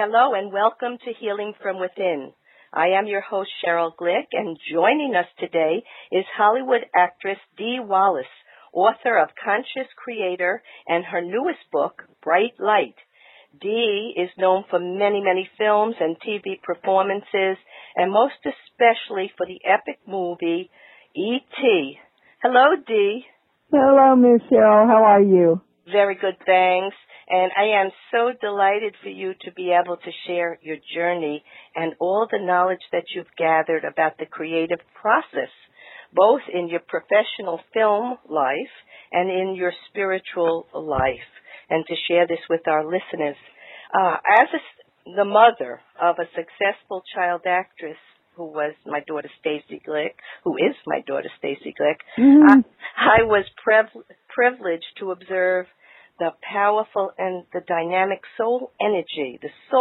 Hello and welcome to Healing from Within. I am your host, Cheryl Glick, and joining us today is Hollywood actress Dee Wallace, author of Conscious Creator and her newest book, Bright Light. Dee is known for many films and TV performances, and most especially for the epic movie E.T. Hello, Dee. Hello, Miss Cheryl. How are you? Very good, thanks. And I am so delighted for you to be able to share your journey and all the knowledge that you've gathered about the creative process, both in your professional film life and in your spiritual life, and to share this with our listeners. The mother of a successful child actress who is my daughter Stacy Glick, I was privileged to observe the powerful and the dynamic soul energy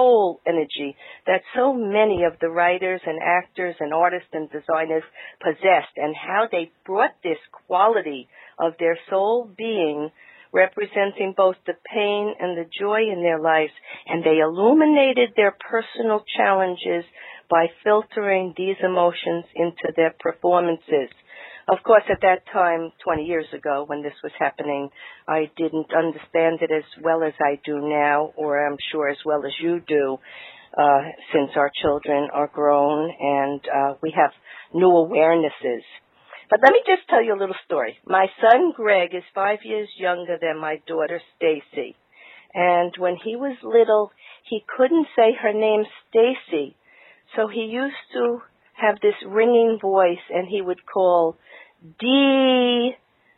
that so many of the writers and actors and artists and designers possessed, and how they brought this quality of their soul being, representing both the pain and the joy in their lives, and they illuminated their personal challenges by filtering these emotions into their performances. Of course, at that time, 20 years ago, when this was happening, I didn't understand it as well as I do now, or I'm sure as well as you do, since our children are grown and we have new awarenesses. But let me just tell you a little story. My son, Greg, is 5 years younger than my daughter, Stacy. And when he was little, he couldn't say her name, Stacy. So he used to have this ringing voice, and he would call Dee,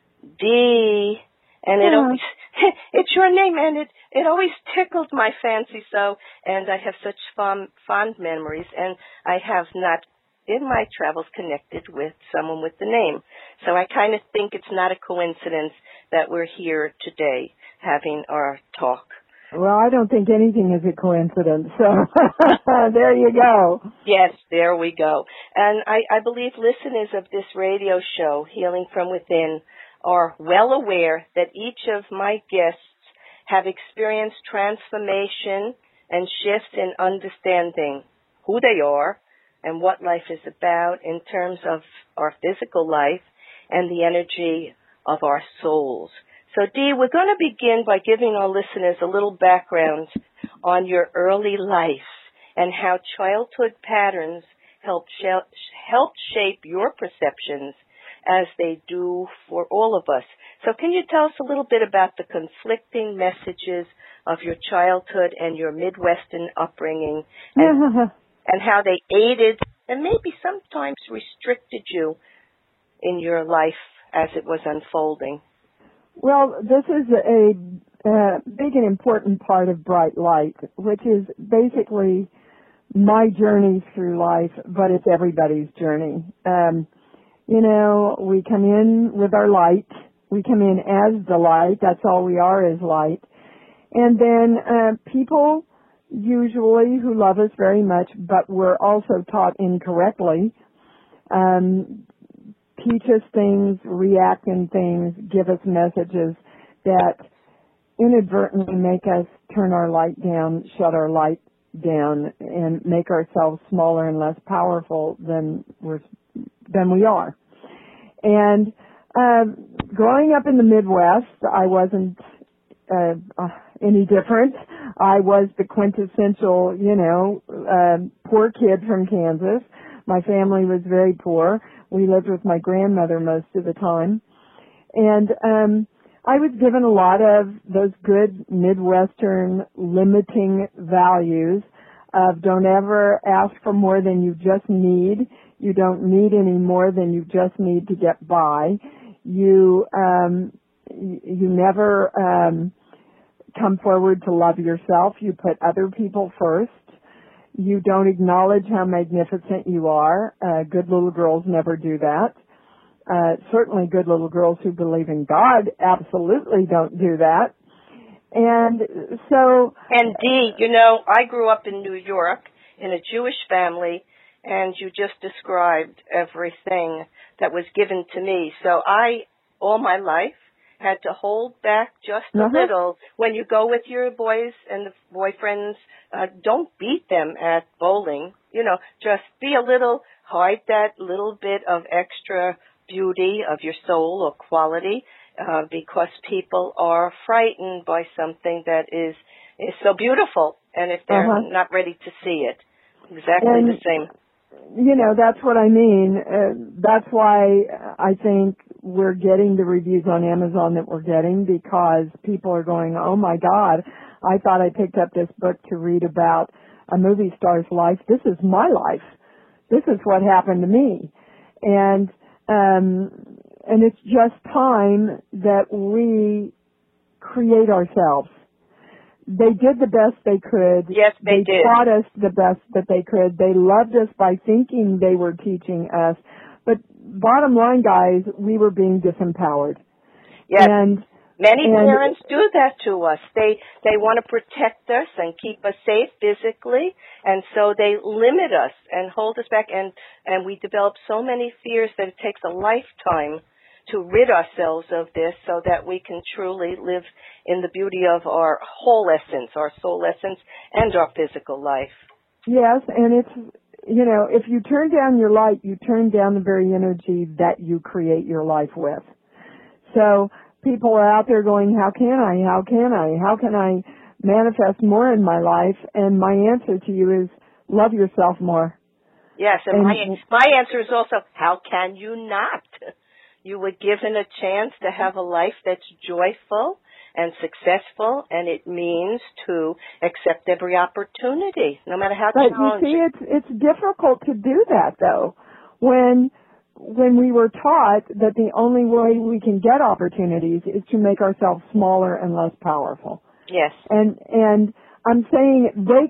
Dee, and it always, it's your name, and it always tickled my fancy so, and I have such fond memories, and I have not, in my travels, connected with someone with the name. So I kind of think it's not a coincidence that we're here today having our talk. Well, I don't think anything is a coincidence, so there you go. Yes, there we go. And I believe listeners of this radio show, Healing from Within, are well aware that each of my guests have experienced transformation and shifts in understanding who they are and what life is about in terms of our physical life and the energy of our souls. So, Dee, we're going to begin by giving our listeners a little background on your early life and how childhood patterns helped shape your perceptions as they do for all of us. So can you tell us a little bit about the conflicting messages of your childhood and your Midwestern upbringing and how they aided and maybe sometimes restricted you in your life as it was unfolding? Well, this is a big and important part of Bright Light, which is basically my journey through life, but it's everybody's journey. We come in with our light. We come in as the light. That's all we are is light. And then people usually who love us very much, but we're also taught incorrectly, teach us things, react in things, give us messages that inadvertently make us turn our light down, shut our light down, and make ourselves smaller and less powerful than we are. And growing up in the Midwest, I wasn't any different. I was the quintessential, poor kid from Kansas. My family was very poor. We lived with my grandmother most of the time. And I was given a lot of those good Midwestern limiting values of don't ever ask for more than you just need. You don't need any more than you just need to get by. You never come forward to love yourself. You put other people first. You don't acknowledge how magnificent you are. Good little girls never do that. Certainly good little girls who believe in God absolutely don't do that. And so... And Dee, I grew up in New York in a Jewish family, and you just described everything that was given to me. So I, all my life, had to hold back just a little when you go with your boys and the boyfriends don't beat them at bowling. Just be a little, hide that little bit of extra beauty of your soul or quality, because people are frightened by something that is so beautiful, and if they're not ready to see it, exactly the same. That's what I mean. That's why I think we're getting the reviews on Amazon that we're getting, because people are going, oh my God, I thought I picked up this book to read about a movie star's life. This is my life. This is what happened to me. And it's just time that we create ourselves. They did the best they could. Yes, they did. They taught us the best that they could. They loved us by thinking they were teaching us. But bottom line, guys, we were being disempowered. Yes. Many parents do that to us. They want to protect us and keep us safe physically, and so they limit us and hold us back, and we develop so many fears that it takes a lifetime to rid ourselves of this so that we can truly live in the beauty of our whole essence, our soul essence, and our physical life. Yes, and it's, if you turn down your light, you turn down the very energy that you create your life with. So people are out there going, how can I manifest more in my life? And my answer to you is, love yourself more. Yes, and my answer is also, how can you not? You were given a chance to have a life that's joyful and successful, and it means to accept every opportunity, no matter how challenging. But you see, it's difficult to do that, though, when we were taught that the only way we can get opportunities is to make ourselves smaller and less powerful. Yes. And I'm saying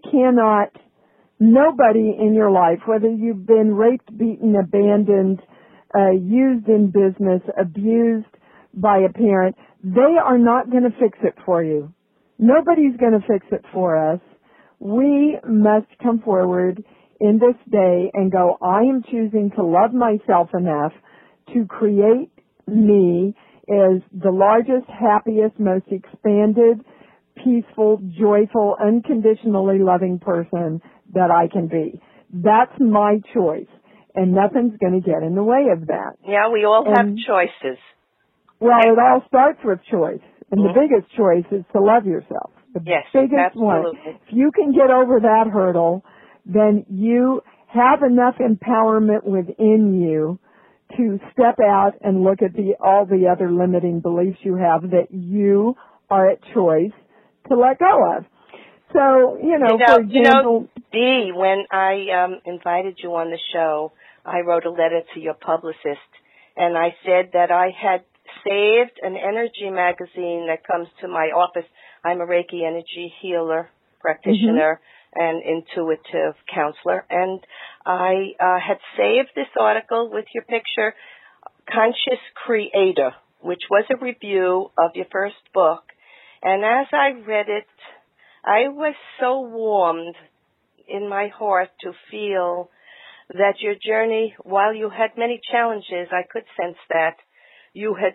nobody in your life, whether you've been raped, beaten, abandoned, used in business, abused by a parent, they are not going to fix it for you. Nobody's going to fix it for us. We must come forward in this day and go, I am choosing to love myself enough to create me as the largest, happiest, most expanded, peaceful, joyful, unconditionally loving person that I can be. That's my choice. And nothing's going to get in the way of that. Yeah, we all have choices. Well, it all starts with choice. And the biggest choice is to love yourself. The biggest absolutely. one. If you can get over that hurdle, then you have enough empowerment within you to step out and look at all the other limiting beliefs you have that you are at choice to let go of. So, for example... Dee, when I invited you on the show, I wrote a letter to your publicist, and I said that I had saved an energy magazine that comes to my office. I'm a Reiki energy healer, practitioner, and intuitive counselor, and I had saved this article with your picture, Conscious Creator, which was a review of your first book. And as I read it, I was so warmed in my heart to feel that your journey, while you had many challenges, I could sense that you had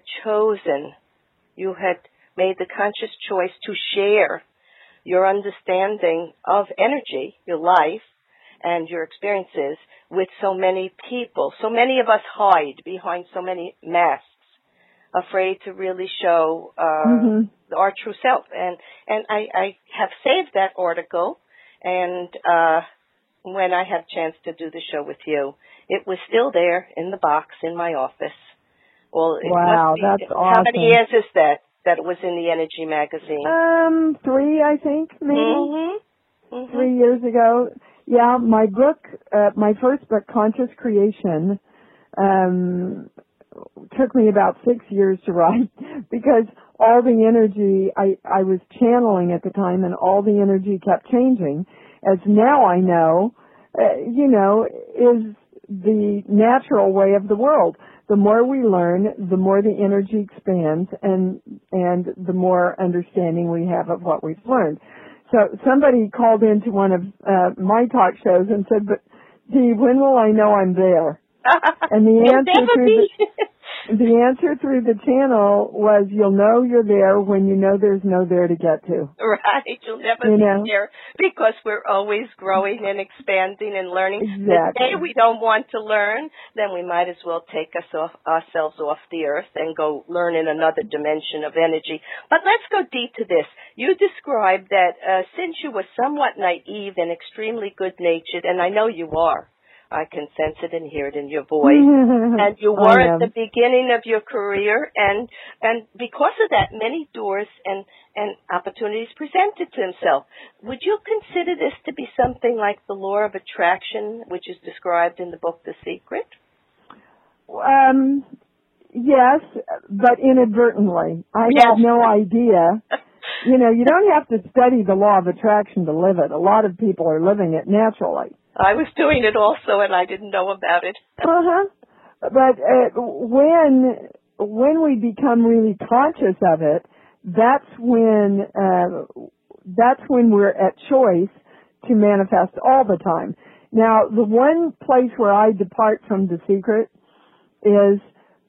made the conscious choice to share your understanding of energy, your life, and your experiences with so many people. So many of us hide behind so many masks, afraid to really show our true self. And I have saved that article, and when I had a chance to do the show with you, it was still there in the box in my office. Well, wow, that's awesome. How many years is that it was in the Energy magazine? 3, I think, maybe. 3 years ago. Yeah, my book, my first book, Conscious Creation, took me about 6 years to write because all the energy I was channeling at the time and all the energy kept changing, as now I know, is the natural way of the world. The more we learn, the more the energy expands and the more understanding we have of what we've learned. So somebody called into one of my talk shows and said, but Dee, when will I know I'm there? And the answer The answer through the channel was you'll know you're there when you know there's no there to get to. Right. You'll never be there because we're always growing and expanding and learning. Exactly. The day we don't want to learn, then we might as well take ourselves off the earth and go learn in another dimension of energy. But let's go deep to this. You described that since you were somewhat naive and extremely good-natured, and I know you are, I can sense it and hear it in your voice. And you were at the beginning of your career, and because of that, many doors and opportunities presented themselves. Would you consider this to be something like the law of attraction, which is described in the book The Secret? Yes, but inadvertently. I had no idea. You know, you don't have to study the law of attraction to live it. A lot of people are living it naturally. I was doing it also, and I didn't know about it. But when we become really conscious of it, that's when we're at choice to manifest all the time. Now, the one place where I depart from The Secret is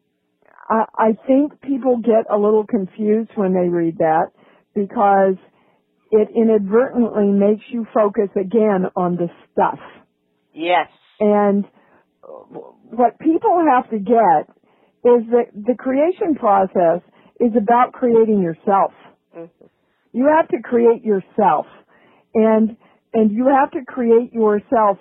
I think people get a little confused when they read that because it inadvertently makes you focus again on the stuff. Yes. And what people have to get is that the creation process is about creating yourself. Mm-hmm. You have to create yourself. And you have to create yourself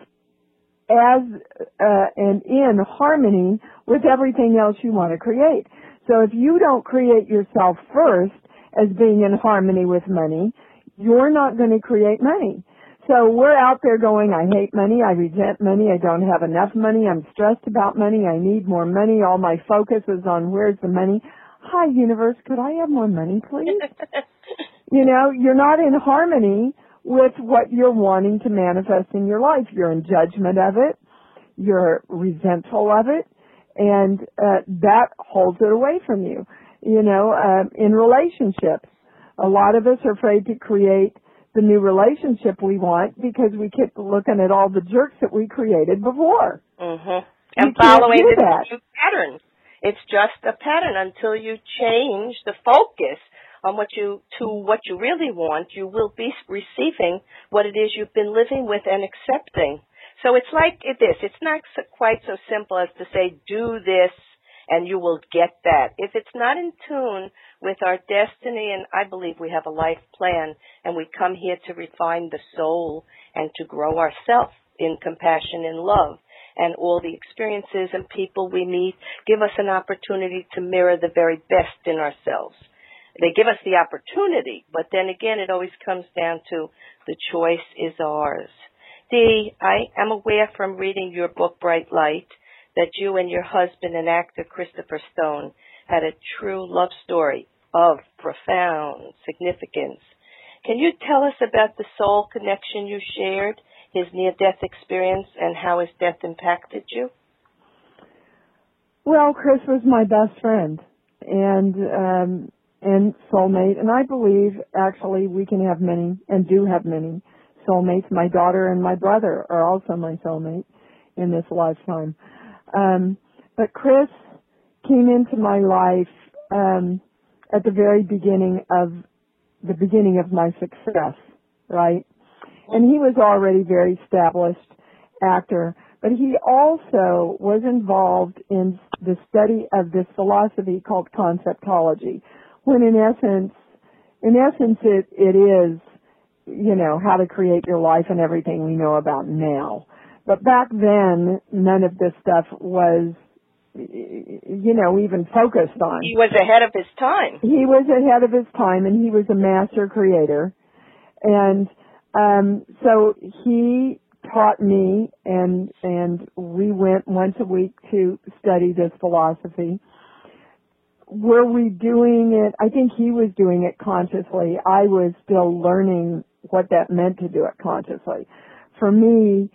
as and in harmony with everything else you want to create. So if you don't create yourself first as being in harmony with money, you're not going to create money. So we're out there going, I hate money, I resent money, I don't have enough money, I'm stressed about money, I need more money, all my focus is on where's the money. Hi, universe, could I have more money, please? You know, you're not in harmony with what you're wanting to manifest in your life. You're in judgment of it, you're resentful of it, and that holds it away from you. You know, in relationships, a lot of us are afraid to create the new relationship we want because we keep looking at all the jerks that we created before. Mm-hmm. And following this new pattern. It's just a pattern until you change the focus on what you really want. You will be receiving what it is you've been living with and accepting. So it's like this. It's not quite so simple as to say, do this and you will get that. If it's not in tune with our destiny, and I believe we have a life plan, and we come here to refine the soul and to grow ourselves in compassion and love, and all the experiences and people we meet give us an opportunity to mirror the very best in ourselves. They give us the opportunity, but then again, it always comes down to the choice is ours. Dee, I am aware from reading your book, Bright Light, that you and your husband and actor Christopher Stone had a true love story of profound significance. Can you tell us about the soul connection you shared, his near-death experience, and how his death impacted you? Well, Chris was my best friend and soulmate, and I believe actually we can have many and do have many soulmates. My daughter and my brother are also my soulmate in this lifetime. But Chris came into my life at the very beginning of my success, right? And he was already a very established actor, but he also was involved in the study of this philosophy called conceptology, when in essence it is, you know, how to create your life and everything we know about now. But back then, none of this stuff was, you know, even focused on. He was ahead of his time. He was ahead of his time, and he was a master creator. And so he taught me, and we went once a week to study this philosophy. Were we doing it? I think he was doing it consciously. I was still learning what that meant to do it consciously. For me,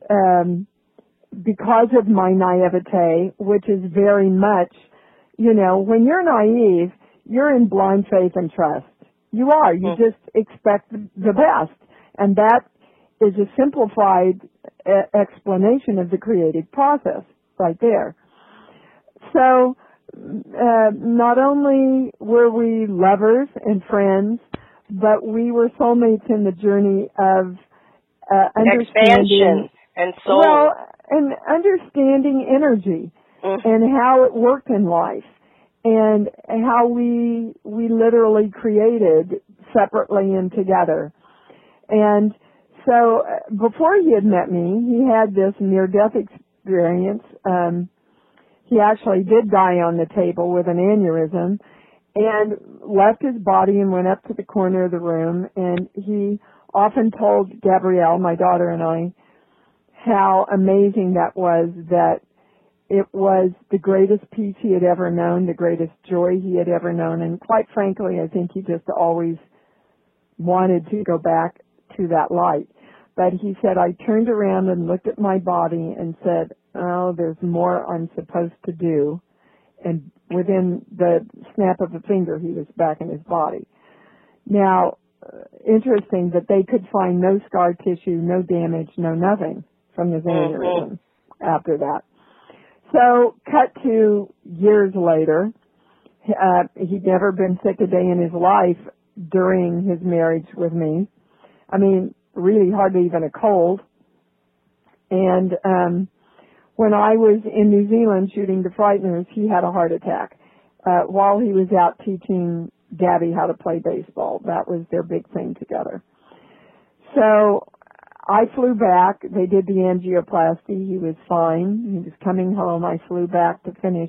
because of my naivete, which is very much, you know, when you're naive, you're in blind faith and trust. You are. You just expect the best. And that is a simplified explanation of the creative process right there. So not only were we lovers and friends, but we were soulmates in the journey of understanding expansion and soul. Well, and understanding energy and how it worked in life, and how we literally created separately and together. And so before he had met me, he had this near-death experience. He actually did die on the table with an aneurysm and left his body and went up to the corner of the room. And he often told Gabrielle, my daughter, and I, how amazing that was, that it was the greatest peace he had ever known, the greatest joy he had ever known. And quite frankly, I think he just always wanted to go back to that light. But he said, I turned around and looked at my body and said, oh, there's more I'm supposed to do. And within the snap of a finger, he was back in his body. Now, interesting that they could find no scar tissue, no damage, no nothing from his aneurysm after that. So, cut to years later, he'd never been sick a day in his life during his marriage with me. I mean, really hardly even a cold. And when I was in New Zealand shooting the Frighteners, he had a heart attack while he was out teaching Gabby how to play baseball. That was their big thing together. So I flew back. They did the angioplasty. He was fine. He was coming home. I flew back to finish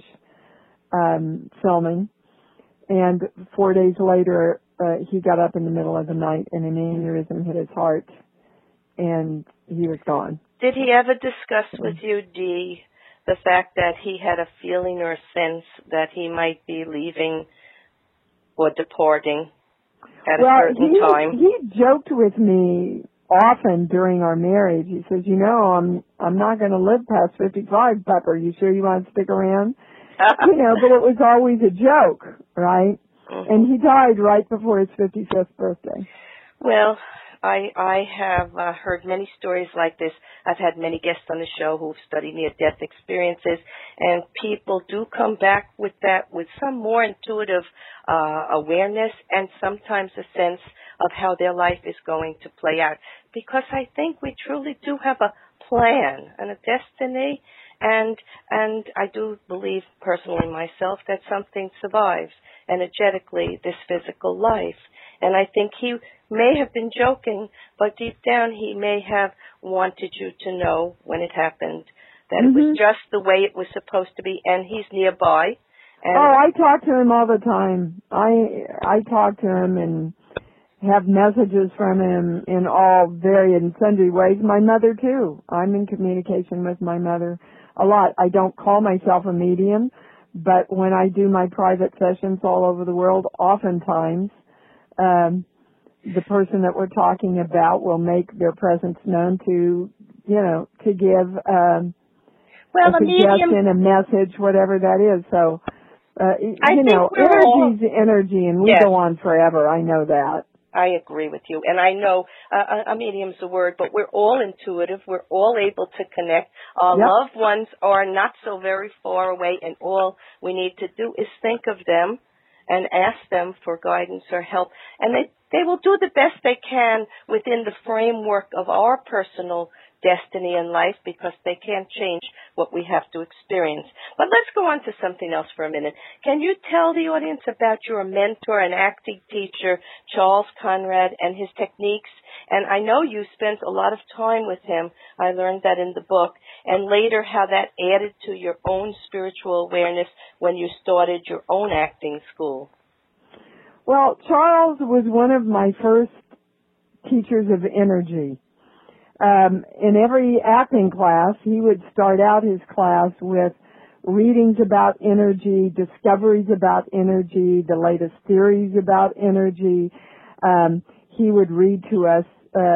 filming. And 4 days later, he got up in the middle of the night and an aneurysm hit his heart, and he was gone. Did he ever discuss with you, Dee, the fact that he had a feeling or a sense that he might be leaving or departing at a certain time? He joked with me often during our marriage. He says, you know, I'm not going to live past 55, Pepper. You sure you want to stick around? You know, but it was always a joke, right? And he died right before his 55th birthday. Well, I have heard many stories like this. I've had many guests on the show who've studied near-death experiences, and people do come back with that, with some more intuitive awareness and sometimes a sense of how their life is going to play out. Because I think we truly do have a plan and a destiny, and I do believe personally myself that something survives energetically this physical life. And I think he may have been joking, but deep down he may have wanted you to know when it happened that it was just the way it was supposed to be, and he's nearby. And I talk to him all the time. I talk to him and have messages from him in all varied and sundry ways. My mother, too. I'm in communication with my mother a lot. I don't call myself a medium, but when I do my private sessions all over the world, oftentimes the person that we're talking about will make their presence known to, you know, to give a suggestion, a message, whatever that is. So, you know, energy's energy, and we go on forever. I know that. I agree with you. And I know a medium's a word, but we're all intuitive. We're all able to connect. Our loved ones are not so very far away, and all we need to do is think of them and ask them for guidance or help. And they will do the best they can within the framework of our personal destiny in life, because they can't change what we have to experience. But let's go on to something else for a minute. Can you tell the audience about your mentor and acting teacher, Charles Conrad, and his techniques? And I know you spent a lot of time with him. I learned that in the book. And later how that added to your own spiritual awareness when you started your own acting school. Well, Charles was one of my first teachers of energy. In every acting class, he would start out his class with readings about energy, discoveries about energy, the latest theories about energy. He would read to us,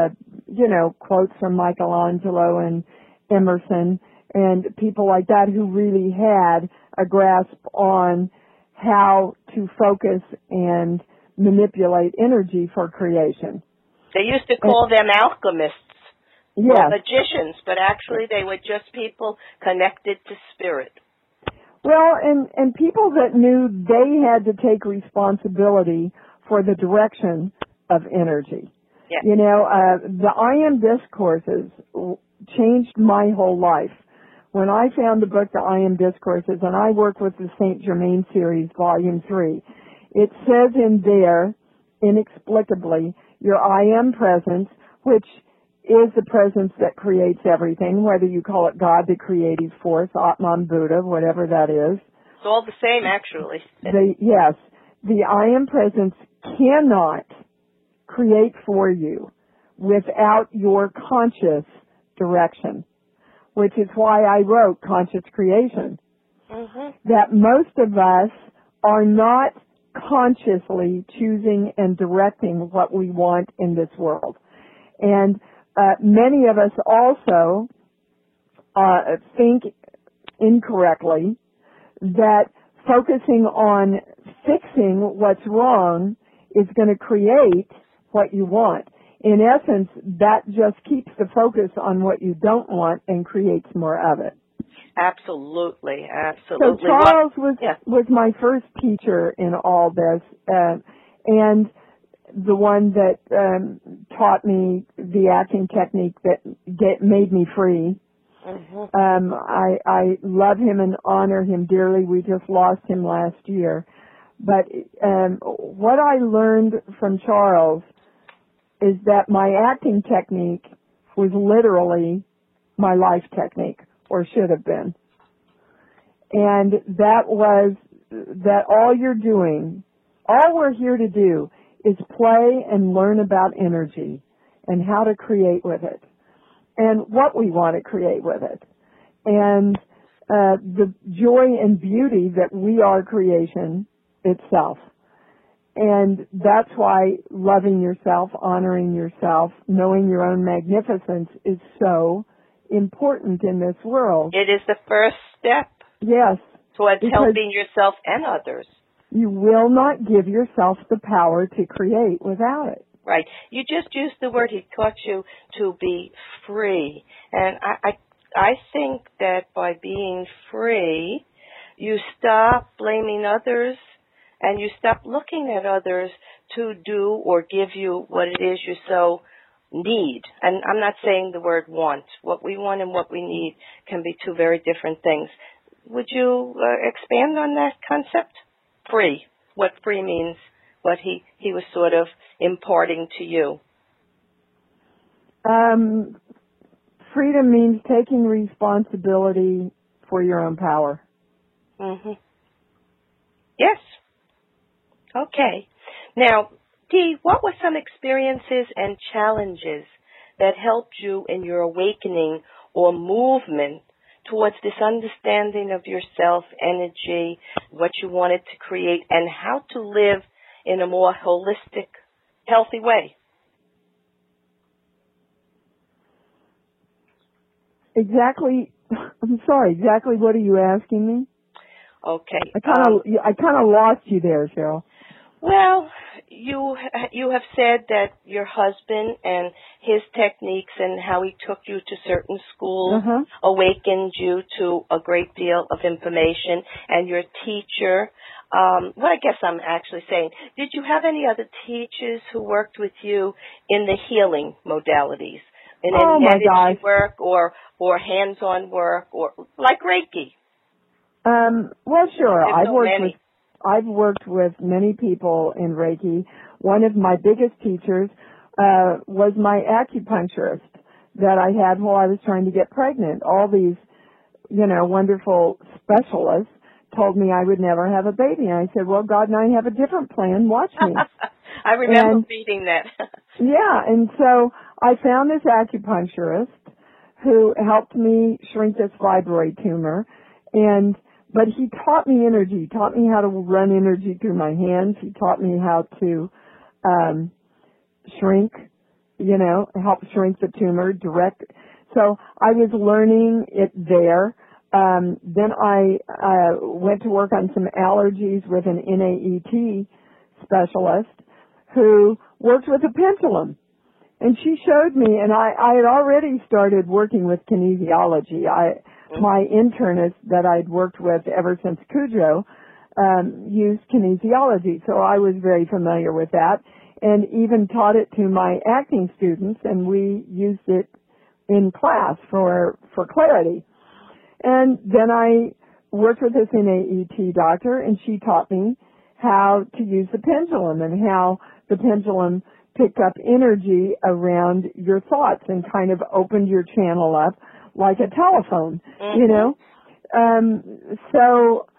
quotes from Michelangelo and Emerson and people like that who really had a grasp on how to focus and manipulate energy for creation. They used to call them alchemists. Yes. Or magicians, but actually they were just people connected to spirit. Well, and people that knew they had to take responsibility for the direction of energy. Yeah. You know, the I Am Discourses changed my whole life. When I found the book, The I Am Discourses, and I work with the Saint Germain series, Volume 3, it says in there, inexplicably, your I Am presence, which is the presence that creates everything, whether you call it God, the creative force, Atman, Buddha, whatever that is. It's all the same, actually. Yes, the I Am presence cannot create for you without your conscious direction, which is why I wrote Conscious Creation. Mm-hmm. That most of us are not consciously choosing and directing what we want in this world. And many of us also think incorrectly that focusing on fixing what's wrong is going to create what you want. In essence, that just keeps the focus on what you don't want and creates more of it. Absolutely. So Charles was my first teacher in all this, and the one that taught me the acting technique that made me free. Mm-hmm. I love him and honor him dearly. We just lost him last year. But what I learned from Charles is that my acting technique was literally my life technique, or should have been. And that was that all you're doing, all we're here to do is play and learn about energy and how to create with it and what we want to create with it. And the joy and beauty that we are creation itself. And that's why loving yourself, honoring yourself, knowing your own magnificence is so important in this world. It is the first step. Yes. Towards helping yourself and others. You will not give yourself the power to create without it. Right. You just used the word, he taught you to be free. And I think that by being free, you stop blaming others and you stop looking at others to do or give you what it is you so need. And I'm not saying the word want. What we want and what we need can be two very different things. Would you expand on that concept? Free. What free means, what he was sort of imparting to you. Freedom means taking responsibility for your own power. Mm-hmm. Yes. Okay. Now, Dee, what were some experiences and challenges that helped you in your awakening or movement towards this understanding of yourself, energy, what you wanted to create, and how to live in a more holistic, healthy way? Exactly. I'm sorry. Exactly what are you asking me? Okay. I kind of lost you there, Cheryl. Well, you have said that your husband and his techniques and how he took you to certain schools awakened you to a great deal of information, and your teacher. Well, I guess I'm actually saying, did you have any other teachers who worked with you in the healing modalities, in any energy work or hands-on work or like Reiki? Well, sure. I've worked with many people in Reiki. One of my biggest teachers was my acupuncturist that I had while I was trying to get pregnant. All these, wonderful specialists told me I would never have a baby. And I said, well, God and I have a different plan. Watch me. I remember reading that. Yeah, and so I found this acupuncturist who helped me shrink this fibroid tumor, but he taught me energy, taught me how to run energy through my hands. He taught me how to shrink, help shrink the tumor, direct. So I was learning it there. Then I went to work on some allergies with an NAET specialist who worked with a pendulum. And she showed me, and I had already started working with kinesiology. My internist that I'd worked with ever since Cujo used kinesiology, so I was very familiar with that, and even taught it to my acting students, and we used it in class for clarity. And then I worked with this NAET doctor, and she taught me how to use the pendulum and how the pendulum picked up energy around your thoughts and kind of opened your channel up like a telephone, you know. So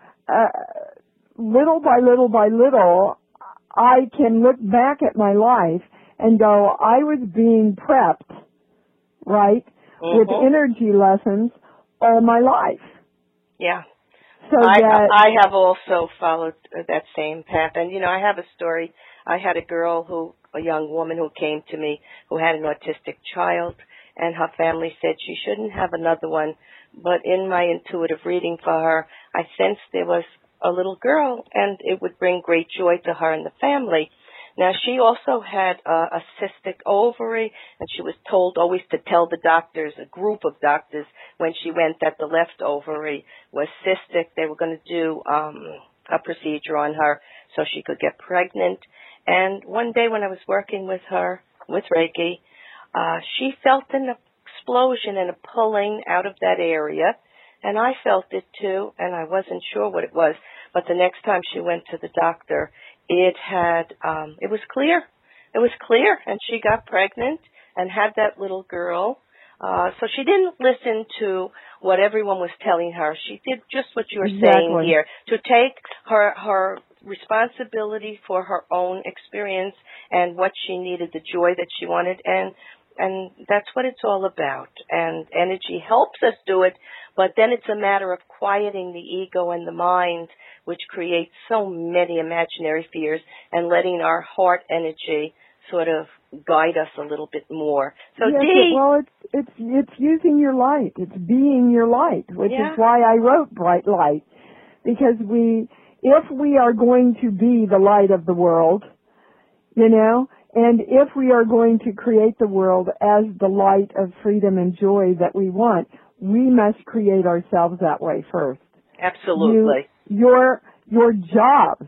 little by little by little, I can look back at my life and go, I was being prepped, right, with energy lessons all my life. Yeah. So I have also followed that same path. And, you know, I have a story. I had a young woman who came to me who had an autistic child, and her family said she shouldn't have another one. But in my intuitive reading for her, I sensed there was a little girl, and it would bring great joy to her and the family. Now, she also had a cystic ovary, and she was told always to tell the doctors, a group of doctors, when she went that the left ovary was cystic. They were going to do a procedure on her so she could get pregnant. And one day when I was working with her, with Reiki, she felt an explosion and a pulling out of that area, and I felt it too, and I wasn't sure what it was. But the next time she went to the doctor, it was clear. It was clear, and she got pregnant and had that little girl. So she didn't listen to what everyone was telling her. She did just what you were saying here, to take her responsibility for her own experience and what she needed, the joy that she wanted, and that's what it's all about. And energy helps us do it, but then it's a matter of quieting the ego and the mind, which creates so many imaginary fears, and letting our heart energy sort of guide us a little bit more. So yes, Dee, well, it's using your light. It's being your light, which is why I wrote Bright Light, because if we are going to be the light of the world, you know, and if we are going to create the world as the light of freedom and joy that we want, we must create ourselves that way first. Absolutely. Your job,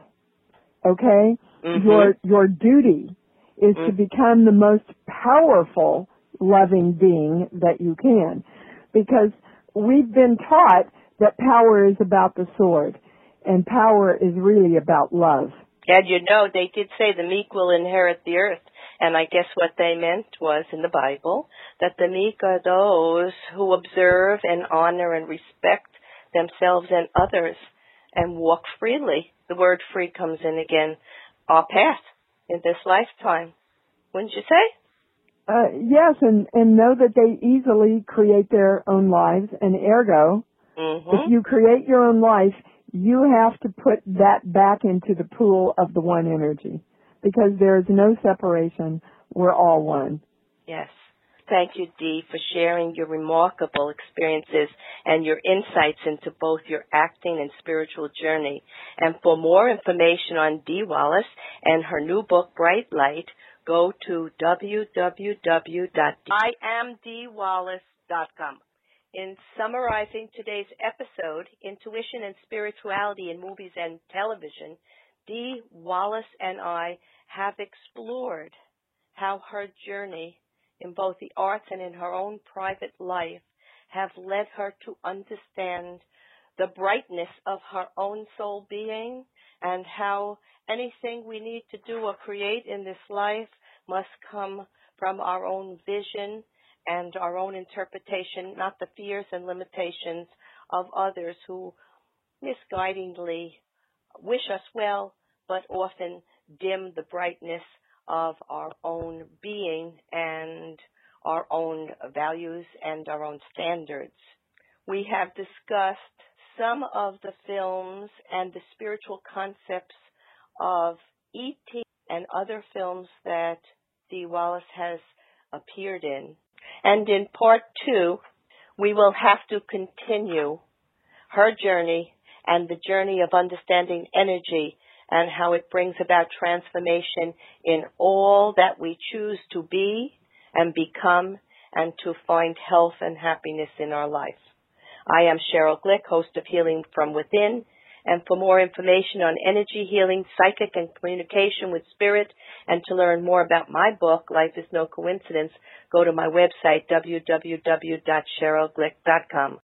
okay, your duty is to become the most powerful, loving being that you can. Because we've been taught that power is about the sword, and power is really about love. And you know, they did say the meek will inherit the earth. And I guess what they meant was, in the Bible, that the meek are those who observe and honor and respect themselves and others and walk freely. The word free comes in again, our path in this lifetime. Wouldn't you say? Yes, and know that they easily create their own lives, and ergo, if you create your own life, you have to put that back into the pool of the one energy, because there is no separation. We're all one. Yes. Thank you, Dee, for sharing your remarkable experiences and your insights into both your acting and spiritual journey. And for more information on Dee Wallace and her new book, Bright Light, go to www.iamdeewallace.com. In summarizing today's episode, Intuition and Spirituality in Movies and Television, Dee Wallace and I have explored how her journey in both the arts and in her own private life have led her to understand the brightness of her own soul being, and how anything we need to do or create in this life must come from our own vision and our own interpretation, not the fears and limitations of others who misguidingly wish us well, but often dim the brightness of our own being and our own values and our own standards. We have discussed some of the films and the spiritual concepts of E.T. and other films that Dee Wallace has appeared in. And in part 2, we will have to continue her journey and the journey of understanding energy and how it brings about transformation in all that we choose to be and become, and to find health and happiness in our life. I am Cheryl Glick, host of Healing from Within. And for more information on energy healing, psychic, and communication with spirit, and to learn more about my book, Life is No Coincidence, go to my website, www.cherylglick.com.